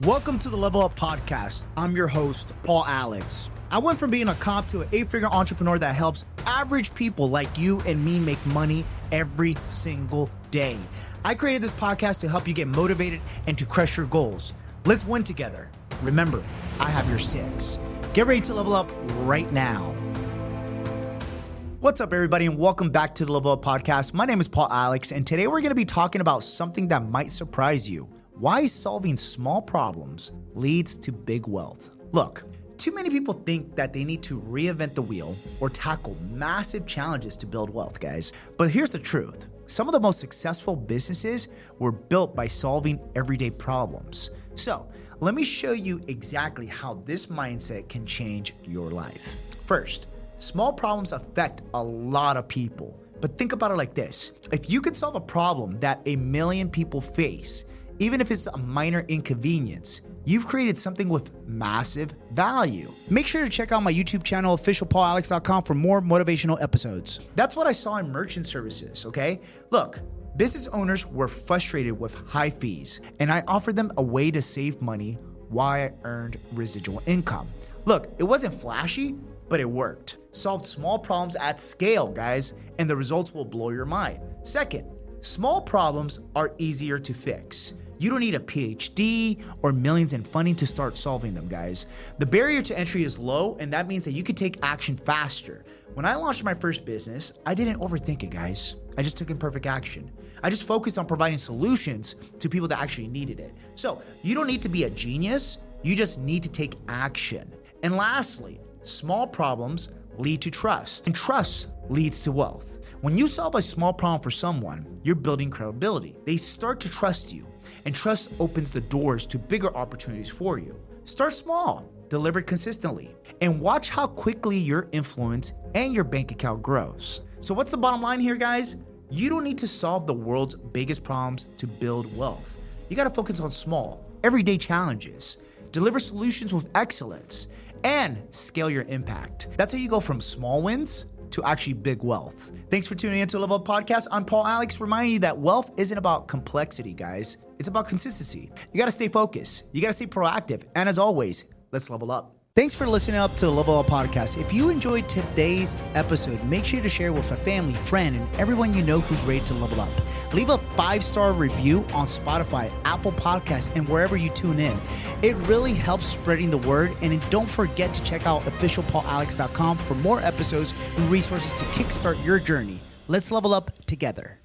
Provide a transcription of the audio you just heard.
Welcome to the Level Up Podcast. I'm your host, Paul Alex. I went from being a cop to an 8-figure entrepreneur that helps average people like you and me make money every single day. I created this podcast to help you get motivated and to crush your goals. Let's win together. Remember, I have your 6. Get ready to level up right now. What's up, everybody, and welcome back to the Level Up Podcast. My name is Paul Alex, and today we're going to be talking about something that might surprise you. Why solving small problems leads to big wealth. Look, too many people think that they need to reinvent the wheel or tackle massive challenges to build wealth, guys. But here's the truth. Some of the most successful businesses were built by solving everyday problems. So let me show you exactly how this mindset can change your life. First, small problems affect a lot of people. But think about it like this. If you could solve a problem that 1 million people face, even if it's a minor inconvenience, you've created something with massive value. Make sure to check out my YouTube channel, officialpaulalex.com, for more motivational episodes. That's what I saw in merchant services, okay? Look, business owners were frustrated with high fees, and I offered them a way to save money while I earned residual income. Look, it wasn't flashy, but it worked. Solved small problems at scale, guys, and the results will blow your mind. Second, small problems are easier to fix. You don't need a PhD or millions in funding to start solving them, guys. The barrier to entry is low, and that means that you can take action faster. When I launched my first business, I didn't overthink it, guys. I just took imperfect action. I just focused on providing solutions to people that actually needed it. So you don't need to be a genius. You just need to take action. And lastly, small problems lead to trust, and trust leads to wealth. When you solve a small problem for someone, you're building credibility. They start to trust you, and trust opens the doors to bigger opportunities for you. Start small, deliver consistently, and watch how quickly your influence and your bank account grows. So what's the bottom line here, guys? You don't need to solve the world's biggest problems to build wealth. You gotta focus on small, everyday challenges, deliver solutions with excellence, and scale your impact. That's how you go from small wins to actually big wealth. Thanks for tuning into Level Up Podcast. I'm Paul Alex, reminding you that wealth isn't about complexity, guys. It's about consistency. You gotta stay focused. You gotta stay proactive. And as always, let's level up. Thanks for listening up to the Level Up Podcast. If you enjoyed today's episode, make sure to share with a family, friend, and everyone you know who's ready to level up. Leave a 5-star review on Spotify, Apple Podcasts, and wherever you tune in. It really helps spreading the word. And don't forget to check out officialpaulalex.com for more episodes and resources to kickstart your journey. Let's level up together.